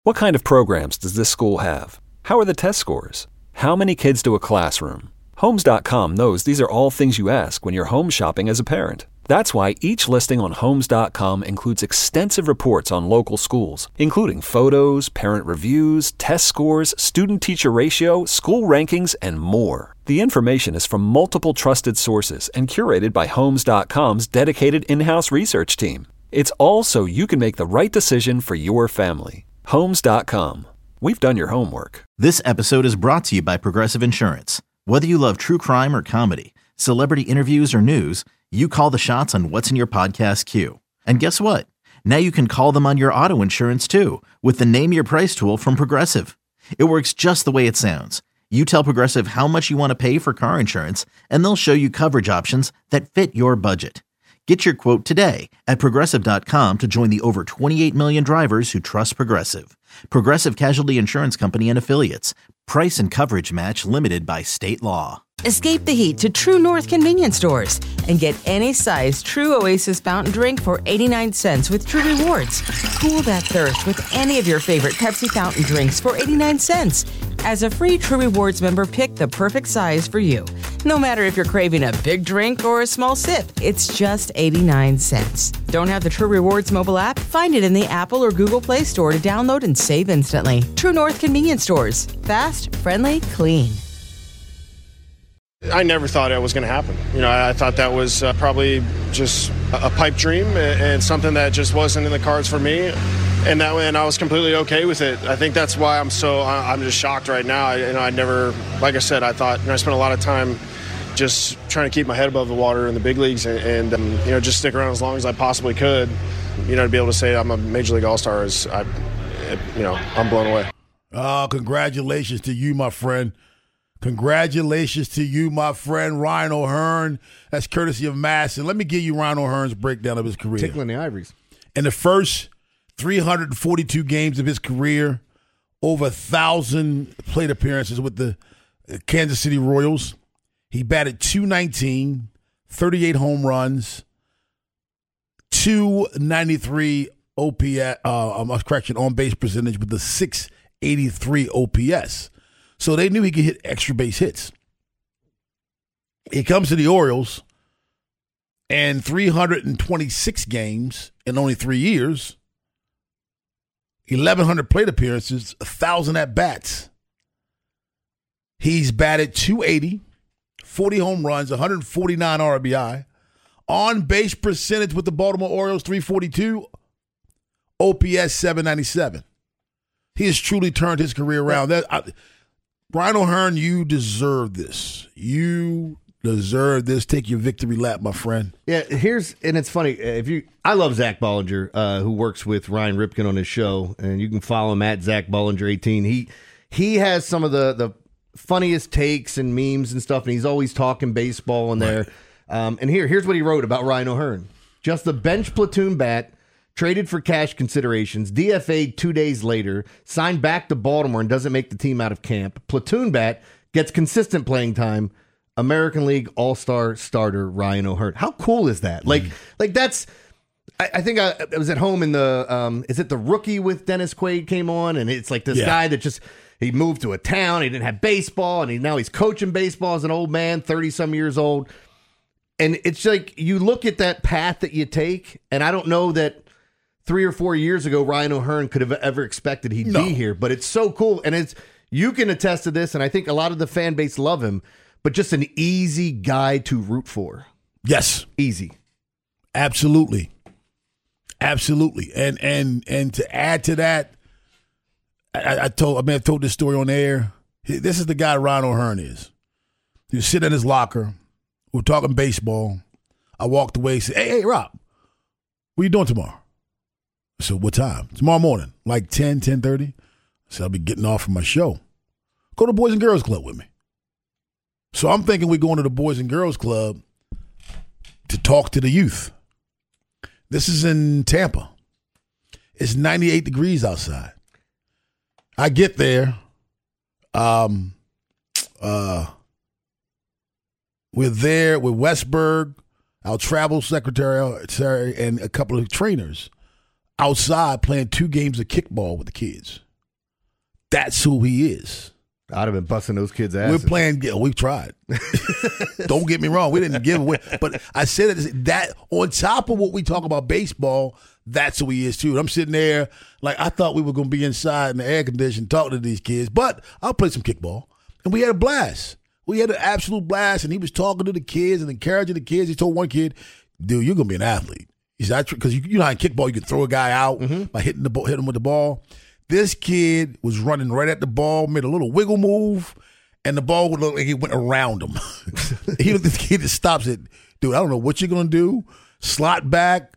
What kind of programs does this school have? How are the test scores? How many kids do a classroom? Homes.com knows these are all things you ask when you're home shopping as a parent. That's why each listing on Homes.com includes extensive reports on local schools, including photos, parent reviews, test scores, student-teacher ratio, school rankings, and more. The information is from multiple trusted sources and curated by Homes.com's dedicated in-house research team. It's all so you can make the right decision for your family. Homes.com. We've done your homework. This episode is brought to you by Progressive Insurance. Whether you love true crime or comedy, celebrity interviews or news, you call the shots on what's in your podcast queue. And guess what? Now you can call them on your auto insurance too with the Name Your Price tool from Progressive. It works just the way it sounds. You tell Progressive how much you want to pay for car insurance, and they'll show you coverage options that fit your budget. Get your quote today at Progressive.com to join the over 28 million drivers who trust Progressive. Progressive Casualty Insurance Company and Affiliates. Price and coverage match limited by state law. Escape the heat to True North convenience stores and get any size True Oasis fountain drink for 89 cents with True Rewards. Cool that thirst with any of your favorite Pepsi fountain drinks for 89 cents. As a free True Rewards member, pick the perfect size for you. No matter if you're craving a big drink or a small sip, it's just 89 cents. Don't have the True Rewards mobile app? Find it in the Apple or Google Play Store to download and save instantly. True North convenience stores. Fast, friendly, clean. I never thought it was going to happen. I thought that was probably just a pipe dream and something that just wasn't in the cards for me. And I was completely okay with it. I think that's why I'm just shocked right now. I never, like I said, I thought, I spent a lot of time just trying to keep my head above the water in the big leagues and just stick around as long as I possibly could. To be able to say I'm a Major League All-Star I'm blown away. Oh, congratulations to you, my friend. Congratulations to you, my friend, Ryan O'Hearn. That's courtesy of Masson. Let me give you Ryan O'Hearn's breakdown of his career. Tickling the ivories. In the first 342 games of his career, over 1,000 plate appearances with the Kansas City Royals. He batted .219, 38 home runs, .293 OPS, on-base percentage with the .683 OPS. So they knew he could hit extra base hits. He comes to the Orioles, and 326 games in only 3 years, 1,100 plate appearances, 1,000 at-bats. He's batted .280, 40 home runs, 149 RBI, on-base percentage with the Baltimore Orioles, .342, OPS 797. He has truly turned his career around. Ryan O'Hearn, you deserve this. You deserve this. Take your victory lap, my friend. Yeah, and it's funny. I love Zach Bollinger, who works with Ryan Ripken on his show, and you can follow him at Zach Bollinger 18. He has some of the funniest takes and memes and stuff, and he's always talking baseball in there. And here's what he wrote about Ryan O'Hearn: just the bench platoon bat. Traded for cash considerations, DFA'd 2 days later, signed back to Baltimore and doesn't make the team out of camp. Platoon bat gets consistent playing time. American League All-Star starter Ryan O'Hearn. How cool is that? Like that's. I think I was at home in the. Is it The Rookie with Dennis Quaid came on, and it's like this guy that just he moved to a town. He didn't have baseball, and now he's coaching baseball as an old man, 30-some years old. And it's like you look at that path that you take, and I don't know that 3 or 4 years ago, Ryan O'Hearn could have ever expected he'd be here. But it's so cool. And you can attest to this, and I think a lot of the fan base love him, but just an easy guy to root for. Yes. Easy. Absolutely. Absolutely. And to add to that, I've told this story on air. This is the guy Ryan O'Hearn is. He was sitting in his locker. We were talking baseball. I walked away and said, hey, Rob, what are you doing tomorrow? I said, what time? Tomorrow morning, like 10:30. I said, I'll be getting off from my show. Go to Boys and Girls Club with me. So I'm thinking we're going to the Boys and Girls Club to talk to the youth. This is in Tampa. It's 98 degrees outside. I get there. We're there with Westberg, our travel secretary, and a couple of trainers outside playing 2 games of kickball with the kids. That's who he is. I'd have been busting those kids' asses. We're playing. We've tried. Don't get me wrong. We didn't give away. But I said that on top of what we talk about baseball, that's who he is too. I'm sitting there like I thought we were going to be inside in the air condition talking to these kids. But I'll play some kickball. And we had a blast. We had an absolute blast. And he was talking to the kids and encouraging the kids. He told one kid, dude, you're going to be an athlete. He said, because you know how in kickball you can throw a guy out by hitting him with the ball. This kid was running right at the ball, made a little wiggle move, and the ball would look like it went around him. He looked at the kid that stops it. Dude, I don't know what you're going to do. Slot back,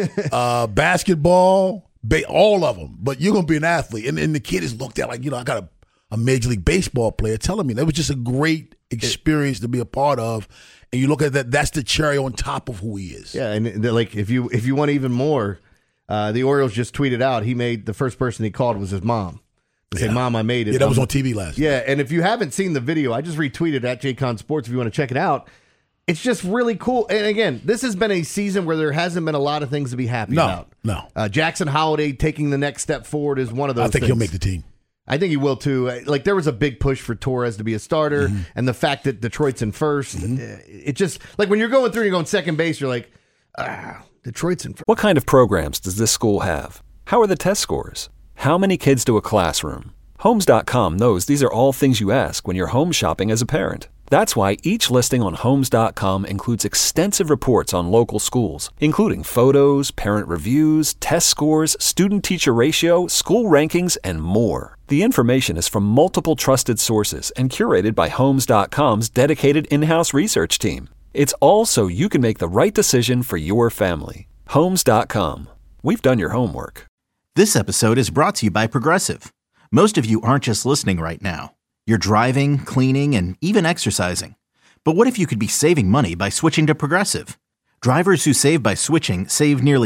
basketball, all of them. But you're going to be an athlete. And the kid is looked at like, I got a Major League Baseball player telling me. That was just a great experience to be a part of. And you look at that, that's the cherry on top of who he is. Yeah, and like if you want even more, the Orioles just tweeted out the first person he called was his mom. He said, Mom, I made it. Yeah, that was on TV last night. Yeah, and if you haven't seen the video, I just retweeted at JCon Sports if you want to check it out. It's just really cool. And again, this has been a season where there hasn't been a lot of things to be happy about. No. Jackson Holliday taking the next step forward is one of those I think things. he'll make the team. I think he will too. Like there was a big push for Torres to be a starter, and the fact that Detroit's in first, it just like when you're going through and you're going second base, you're like, Detroit's in first. What kind of programs does this school have? How are the test scores? How many kids do a classroom? Homes.com knows these are all things you ask when you're home shopping as a parent. That's why each listing on Homes.com includes extensive reports on local schools, including photos, parent reviews, test scores, student-teacher ratio, school rankings, and more. The information is from multiple trusted sources and curated by Homes.com's dedicated in-house research team. It's all so you can make the right decision for your family. Homes.com. We've done your homework. This episode is brought to you by Progressive. Most of you aren't just listening right now. You're driving, cleaning, and even exercising. But what if you could be saving money by switching to Progressive? Drivers who save by switching save nearly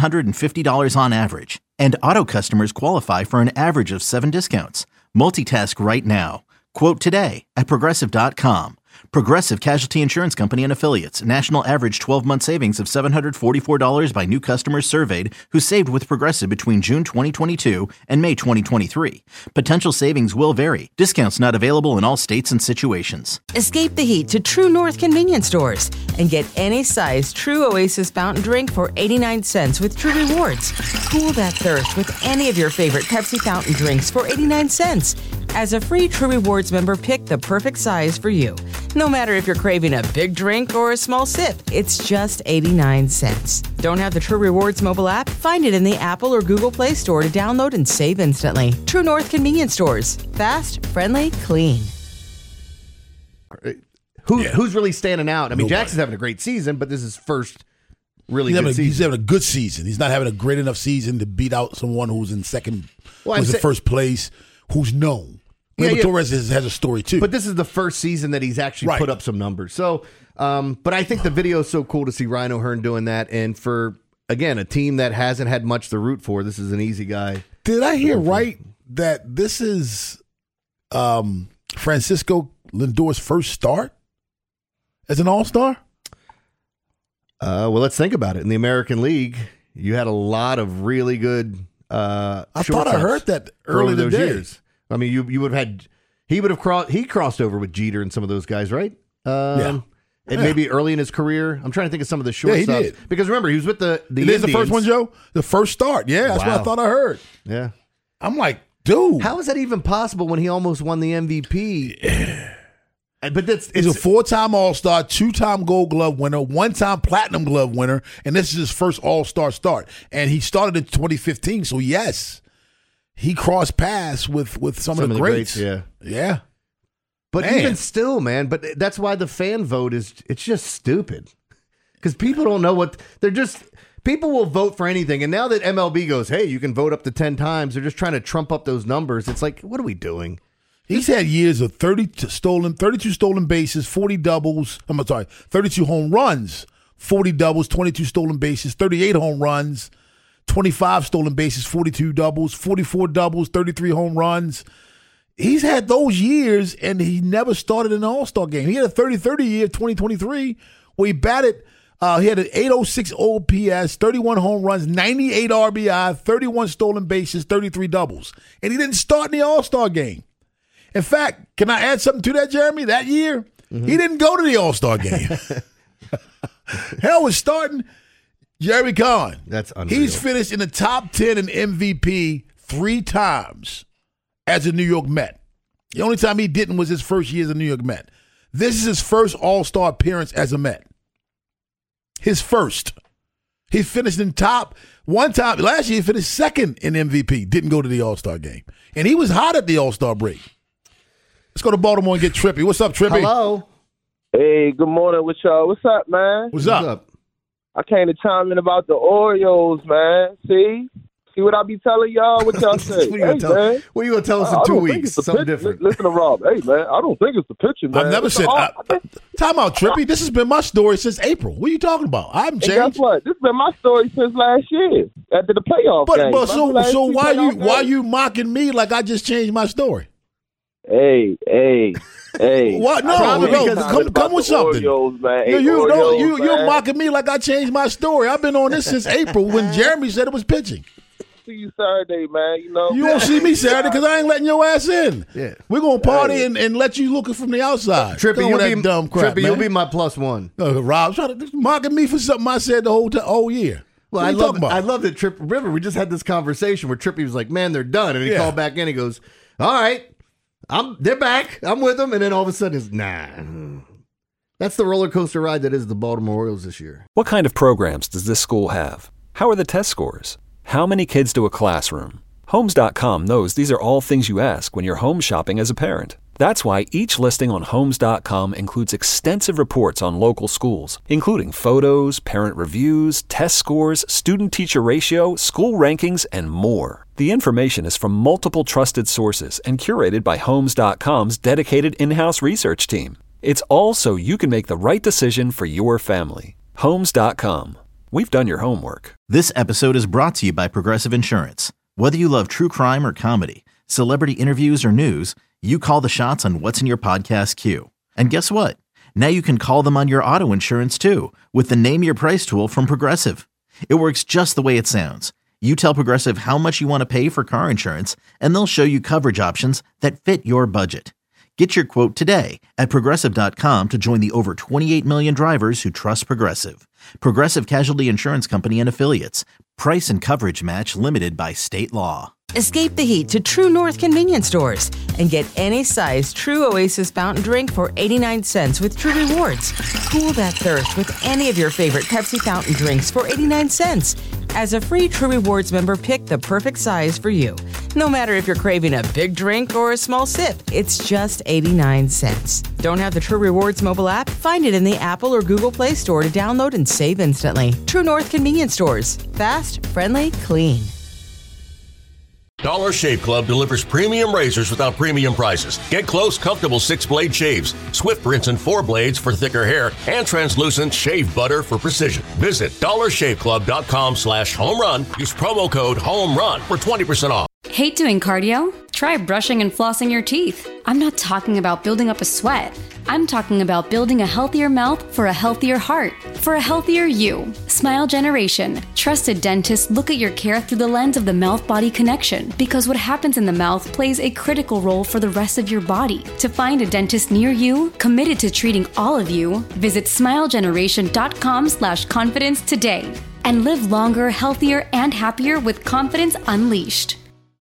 $750 on average. And auto customers qualify for an average of 7 discounts. Multitask right now. Quote today at Progressive.com. Progressive Casualty Insurance Company and Affiliates. National average 12-month savings of $744 by new customers surveyed who saved with Progressive between June 2022 and May 2023. Potential savings will vary. Discounts not available in all states and situations. Escape the heat to True North convenience stores and get any size True Oasis fountain drink for 89 cents with True Rewards. Cool that thirst with any of your favorite Pepsi fountain drinks for 89 cents. As a free True Rewards member, pick the perfect size for you. No matter if you're craving a big drink or a small sip, it's just 89 cents. Don't have the True Rewards mobile app? Find it in the Apple or Google Play Store to download and save instantly. True North convenience stores. Fast, friendly, clean. Who's really standing out? I mean, Nobody. Jackson's having a great season, but this is first really He's good season. He's having a good season. He's not having a great enough season to beat out someone who's in who's in first place, who's known. Gleyber Torres has a story too. But this is the first season that he's actually put up some numbers. So, but I think the video is so cool to see Ryan O'Hearn doing that. And for, again, a team that hasn't had much to root for, this is an easy guy. Did I hear right that this is Francisco Lindor's first start as an All-Star? Well, let's think about it. In the American League, you had a lot of really good I thought I heard that early those today. years. I mean, you would have had he crossed over with Jeter and some of those guys, right? And maybe early in his career. I'm trying to think of some of the shortstops. Yeah, he did. Because remember, he was with the It is the first one, Joe? The first start. Yeah, that's what I Wow. thought I heard. Yeah. I'm like, dude. How is that even possible when he almost won the MVP? But He's a 4-time All-Star, 2-time Gold Glove winner, 1-time Platinum Glove winner, and this is his first All-Star start. And he started in 2015, so yes, he crossed paths with some of the greats. Yeah. But Man. even still, man, but that's why the fan vote it's just stupid. Because people don't know what they're just people will vote for anything. And now that MLB goes, hey, you can vote up to 10 times, they're just trying to trump up those numbers. It's like, what are we doing? He's had years of 32 stolen bases, 40 doubles. 32 home runs, 40 doubles, 22 stolen bases, 38 home runs, 25 stolen bases, 42 doubles, 44 doubles, 33 home runs. He's had those years, and he never started an All-Star game. He had a 30-30 year, 2023, where he batted He had an 806 OPS, 31 home runs, 98 RBI, 31 stolen bases, 33 doubles. And he didn't start in the All-Star game. In fact, can I add something to that, Jeremy? That year, he didn't go to the All-Star game. Hell was starting Jerry Kahn. That's unreal. He's finished in the top 10 in MVP 3 times as a New York Met. The only time he didn't was his first year as a New York Met. This is his first All-Star appearance as a Met. His first. He finished in top one time. Last year, he finished second in MVP. Didn't go to the All-Star game. And he was hot at the All-Star break. Let's go to Baltimore and get Trippy. What's up, Trippy? Hello. Hey, good morning with y'all. What's up, man? What's up? I came to chime in about the Orioles, man. See what I be telling y'all? What y'all say? What are you going to tell us in 2 weeks? Something different. Listen to Rob. Hey, man, I don't think it's the pitching, man. I've never said time out, Trippy. This has been my story since April. What are you talking about? I haven't changed. And guess what? This has been my story since last year after the playoff game. But so why you mocking me like I just changed my story? Hey. What? No, come with something. Orioles, man. You're mocking me like I changed my story. I've been on this since April when Jeremy said it was pitching. See you Saturday, man. You won't see me Saturday because I ain't letting your ass in. Yeah, we're gonna party and let you looking from the outside. Trippy, you'll be my +1. Rob's trying to mocking me for something I said the whole year. Well, I love that Trip. Remember, we just had this conversation where Trippy was like, "Man, they're done," and he called back in. He goes, "All right, they're back. I'm with them." And then all of a sudden, it's nah. That's the roller coaster ride that is the Baltimore Orioles this year. What kind of programs does this school have? How are the test scores? How many kids do a classroom? Homes.com knows these are all things you ask when you're home shopping as a parent. That's why each listing on Homes.com includes extensive reports on local schools, including photos, parent reviews, test scores, student-teacher ratio, school rankings, and more. The information is from multiple trusted sources and curated by Homes.com's dedicated in-house research team. It's all so you can make the right decision for your family. Homes.com. We've done your homework. This episode is brought to you by Progressive Insurance. Whether you love true crime or comedy, celebrity interviews or news, you call the shots on what's in your podcast queue. And guess what? Now you can call them on your auto insurance too with the Name Your Price tool from Progressive. It works just the way it sounds. You tell Progressive how much you want to pay for car insurance, and they'll show you coverage options that fit your budget. Get your quote today at Progressive.com to join the over 28 million drivers who trust Progressive. Progressive Casualty Insurance Company and Affiliates. Price and coverage match limited by state law. Escape the heat to True North convenience stores and get any size True Oasis fountain drink for 89 cents with True Rewards. Cool that thirst with any of your favorite Pepsi fountain drinks for 89 cents. As a free True Rewards member, pick the perfect size for you. No matter if you're craving a big drink or a small sip, it's just 89 cents. Don't have the True Rewards mobile app? Find it in the Apple or Google Play Store to download and save instantly. True North convenience stores. Fast, friendly, clean. Dollar Shave Club delivers premium razors without premium prices. Get close, comfortable 6-blade shaves, swift rinse and 4 blades for thicker hair, and translucent shave butter for precision. Visit dollarshaveclub.com/homerun. Use promo code HOMERUN for 20% off. Hate doing cardio? Try brushing and flossing your teeth. I'm not talking about building up a sweat. I'm talking about building a healthier mouth for a healthier heart, for a healthier you. Smile Generation. Trusted dentists look at your care through the lens of the mouth-body connection, because what happens in the mouth plays a critical role for the rest of your body. To find a dentist near you, committed to treating all of you, visit smilegeneration.com/confidence today and live longer, healthier, and happier with confidence unleashed.